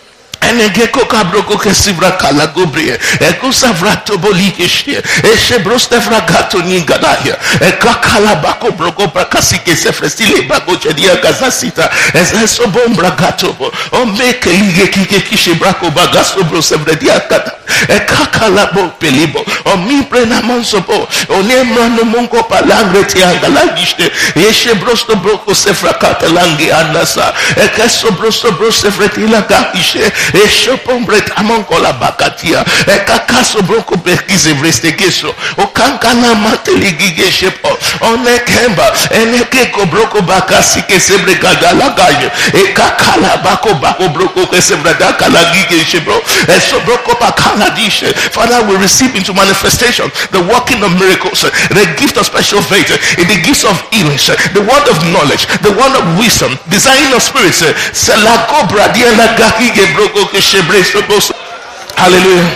Enegeko kabroko kesibra kala gobre eko savrato bolikeshte eshe broste fragato ningadaya ekakala bako broko prakasike sefrestile bako chedia gazasita eseso bombra gato o meke lige kike kishe brako bagaso bro sevredia kata ekakala bo pelibo o mi prena mansopo o nemra no monko palangre tianga lagiste eshe brosto broko sefrakata langi anasa ekeso brosto sefretila gaishe Eshopombret amonkola bakatia ekakaso broko bekize vrestekeso okankana mateligige shepo onekemba enekeko broko bakasi kesebre gadala gaje ekakala bako broko kesebre dakala gige shepo eso broko bakala dishe. Father, we receive into manifestation the working of miracles, the gift of special faith, the gifts of healing, the word of knowledge, the word of wisdom, design of spirits. Selako bradiela gige broko. Hallelujah.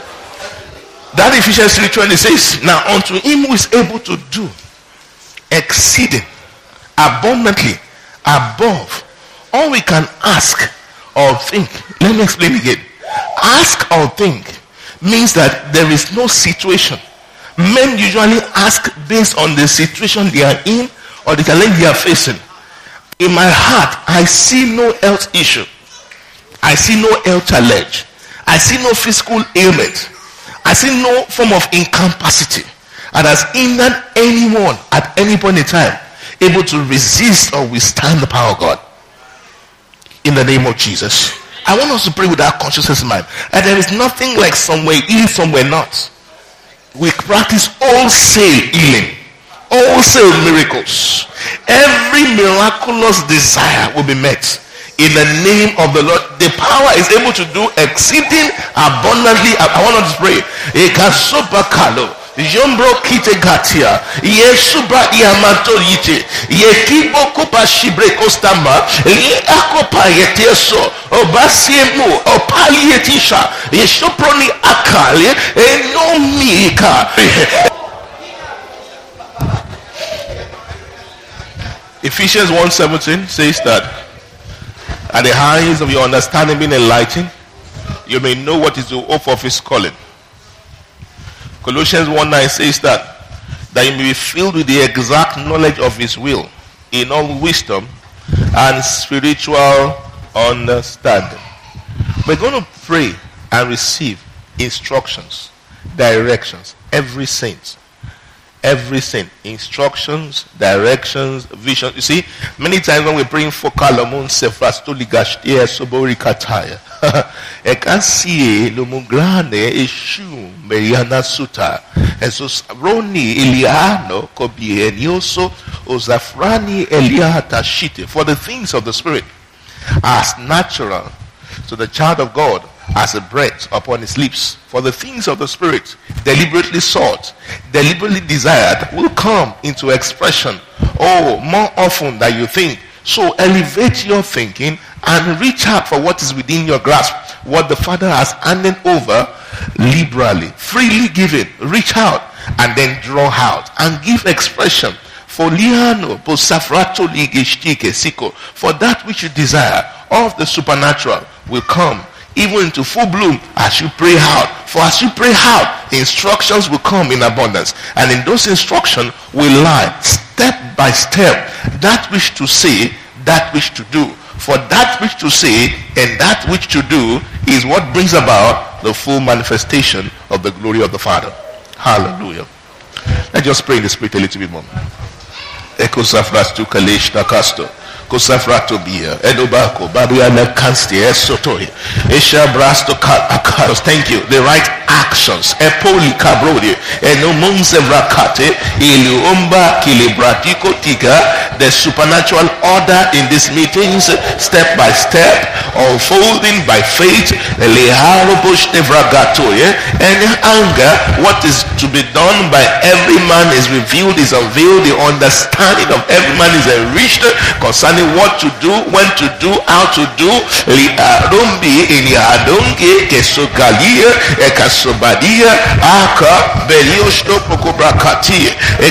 That Ephesians 3:20 says, now unto him who is able to do exceeding abundantly above all we can ask or think. Let me explain again. Ask or think means that there is no situation. Men usually ask based on the situation they are in or the challenge they are facing. In my heart, I see no health issue. I see no health challenge. I see no physical ailment. I see no form of incapacity that has hindered anyone at any point in time able to resist or withstand the power of God. In the name of Jesus. I want us to pray with our consciousness in mind. And there is nothing like somewhere healing, somewhere not. We practice wholesale healing. Wholesale miracles. Every miraculous desire will be met. In the name of the Lord, the power is able to do exceeding abundantly. I want us to pray. Ekasopakalo, Jombro kite gatia, Yesubra iamato yite, Yekibo kopa shibre kostamba, Akopa yeteso, Obasiemu, Opalietisha, Yeshoproni akale, Enomika. Ephesians 1:17 says that at the eyes of your understanding being enlightened, you may know what is the hope of his calling. Colossians 1:9 says that that you may be filled with the exact knowledge of his will, in all wisdom and spiritual understanding. We're going to pray and receive instructions, directions, every saint, instructions, directions, vision. You see, many times when we're praying for Kalamon Sefrastoligash, Soborikataya, Ekasie, Lumugrane, Eshu, Meriana Suta, Esos Roni, Eliano, Kobi, Enioso, Ozafrani, Eliata Shite, for the things of the Spirit, as natural to the child of God as a breath upon his lips. For the things of the Spirit, deliberately sought, deliberately desired, will come into expression, more often than you think. So elevate your thinking and reach out for what is within your grasp, what the Father has handed over liberally, freely given. Reach out and then draw out and give expression for liano, for that which you desire of the supernatural will come even into full bloom as you pray out. For as you pray out, instructions will come in abundance, and in those instructions will lie step by step that which to say, that which to do. For that which to say and that which to do is what brings about the full manifestation of the glory of the Father. Hallelujah. Let's just pray in the Spirit a little bit more. Eko safras tu kalesh takasto. Kosafrato bia, Edobako, Babiana Kansti, Esotoy, Esha Brasto Akaros. Thank you. The right actions. Epoli Cabrodi, Enomonse Vrakate, Iliumba, Kilibratiko Tika, the supernatural order in these meetings, step by step, unfolding by faith, Leharobush Nevragatoye, and anger, what is to be done by every man is revealed, is unveiled, the understanding of every man is enriched concerning what to do, when to do, how to do. Liarumbi iliadonge kesogalia ekasobadia aka beliosto pokobrakati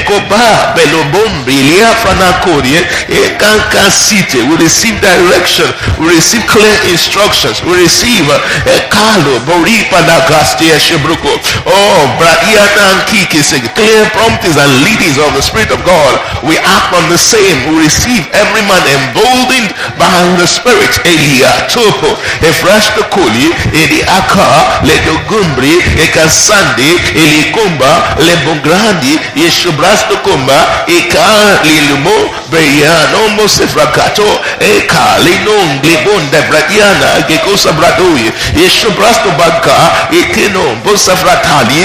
ekoba belobombi liafanakorie ekankasite. We receive direction, we receive clear instructions, we receive ekalo boripa nagastia shebruko. Oh, bradiana kikise, clear promptings and leadings of the Spirit of God. We act on the same. We receive every man emboldened by the Spirit. Elia Topo, Efrashto Koli, Eli Aka, Ledogumbri, Ekasandi, Elikumba, Lebograndi, Yeshubrasto Kumba, Eka Lilumo, Beyano Mosefrakato, Eka Linon, Glibon, Debradiana, Gekosa Bradoi, Yeshubrasto Baka, Ekeno, Bosafratali,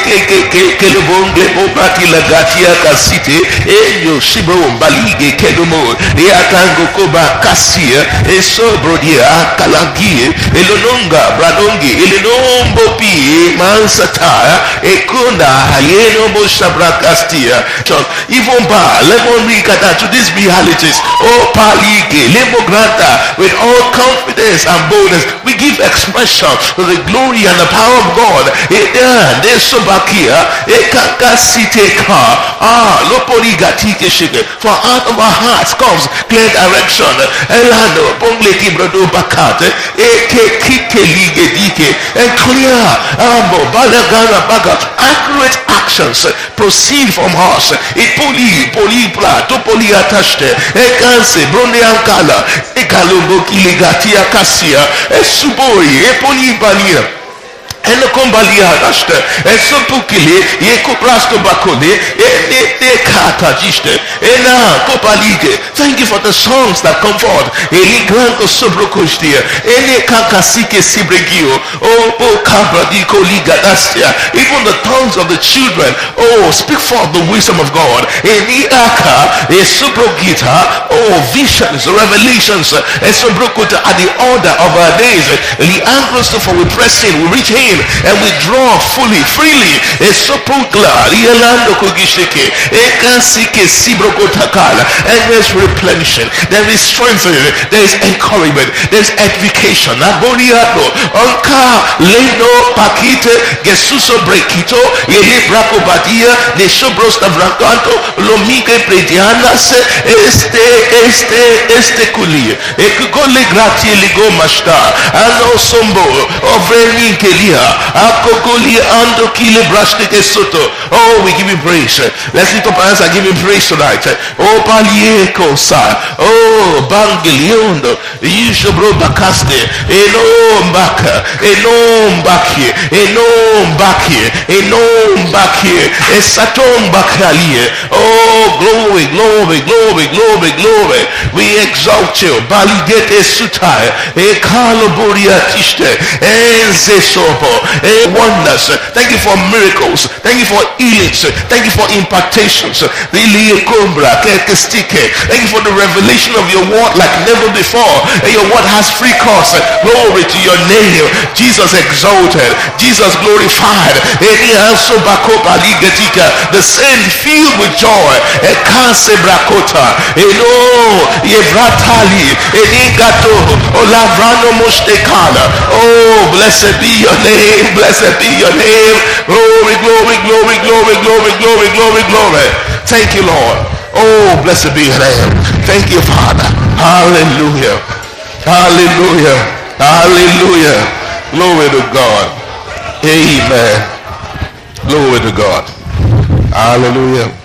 Eke Kelubon, Glebo Bratila Gatia Kasite, Eyo Shibon, Balige, Kelumo, Tango Koba Kasia, Eso Brodia, Kalangi, Elononga, Bradongi, Elenombo Pi, Mansata, Ekunda, Hayeno Boshabra Castia, Ivomba, Lemon Ricata, to these realities, oh Palige, Lemogranta, with all confidence and boldness, we give expression to the glory and the power of God. De Sobakia, Ekakasiteka, Loporigatike Shige, for out of our hearts comes clear direction. Elano, Bongleki Brodo Bakate, Eke Kike Lige Dike, and clear, Ambo, Balagana Baga, accurate actions proceed from us. Ipoli, Polipla, Topoli Atashte, Ekanse, Brondeankala, Ekalumbo Kiligatia Kasia, Esuboi, Epoli Balia. And the Kombalia Rashta, and Sopukili, Yekoprasto Bakone, and Kata Jiste, and Kopalige. Thank you for the songs that come forth. Eligranko Sobrokostia, and Kakasike Sibregio, oh Kabradiko Liga Dastia, even the tongues of the children, speak forth the wisdom of God. Aka, a Sobrogita, visions, revelations, and Sobrokota at the order of our days. Liangros, for we press in, we reach in. And we draw freely. And there's replenishing, there is strengthening, there is encouragement, there is edification. Onka leno pakite gesuso brekito yele brako badia de sobrosta brancanto lomike predianas este kulie ekugole gratie ligo mashta ano sombo ovreni kelia Oh, we give you praise. Let's lift up our hands and give him praise tonight. Oh, Paliekosa. Oh, Bangeliondo. Yishobro Bakaste. Enom Baka. Enom Bakie. Enom Bakie. Enom Bakie. Esatom Bakalie. Oh, glory, glory, glory, glory, glory. We exalt you. Baligete Sutai. Ekaloburia Tiste. Enzesopo. Wonders. Thank you for miracles. Thank you for healings. Thank you for impartations. Thank you for the revelation of your word like never before. And your word has free course. Glory to your name. Jesus exalted. Jesus glorified. The saint filled with joy. Oh, blessed be your name. Blessed be your name. Glory, glory, glory, glory, glory, glory, glory, glory. Thank you, Lord. Oh, blessed be your name. Thank you, Father. Hallelujah. Hallelujah. Hallelujah. Glory to God. Amen. Glory to God. Hallelujah.